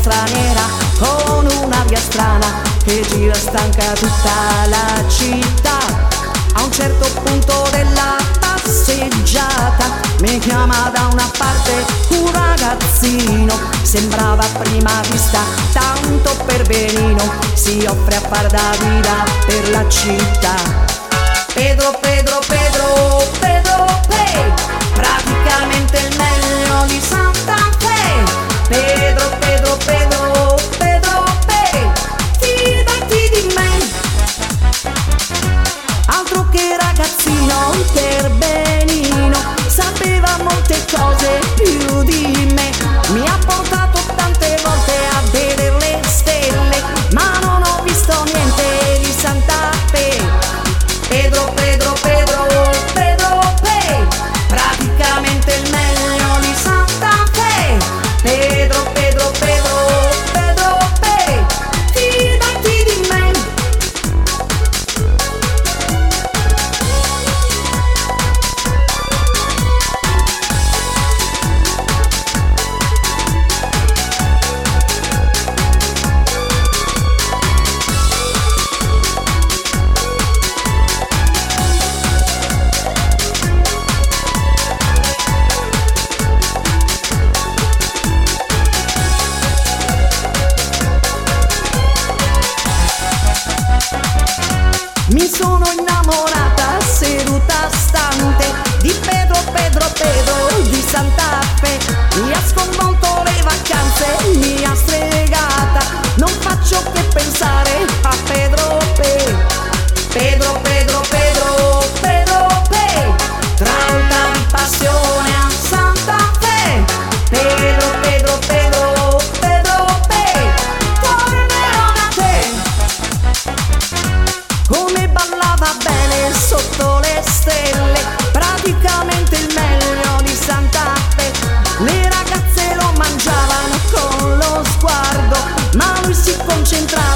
straniera con un'aria strana che gira stanca tutta la città. A un certo punto della passeggiata mi chiama da una parte un ragazzino, sembrava a prima vista tanto per benino, si offre a far da guida per la città. Pedro, Pedro, Pedro, Pedro Pe, praticamente il meglio di Santa Fe. Pedro, Pedro, Pedro, Pedro Pe, fidati di me. Altro che ragazzino per benino, sapeva molte cose più di me. Mi ha portato tante volte a vedere le stelle, ma non ho visto niente di Santa Fe. Pedro, Pedro, Pedro, Pedro Pe, praticamente il meglio di Santa Fe. Pedro, Pedro, Pedro, Pedro Pe, fidati di me. Mi sono innamorata seduta stante di Pedro, Pedro, Pedro di Santa Fe. Mi ha sconvolto le vacanze, mi ha stregata, non faccio che pensare a Pedro Pe. Pedro, Pedro, Pedro, Pedro Pe, trauta di passione a Santa Fe. Pedro, Pedro, Pedro, Pedro Pe, tornerò da te. Come ballava bene sotto le stelle, praticamente il meglio di Santa Fe. Le ragazze lo mangiavano con lo sguardo, ma lui si concentrava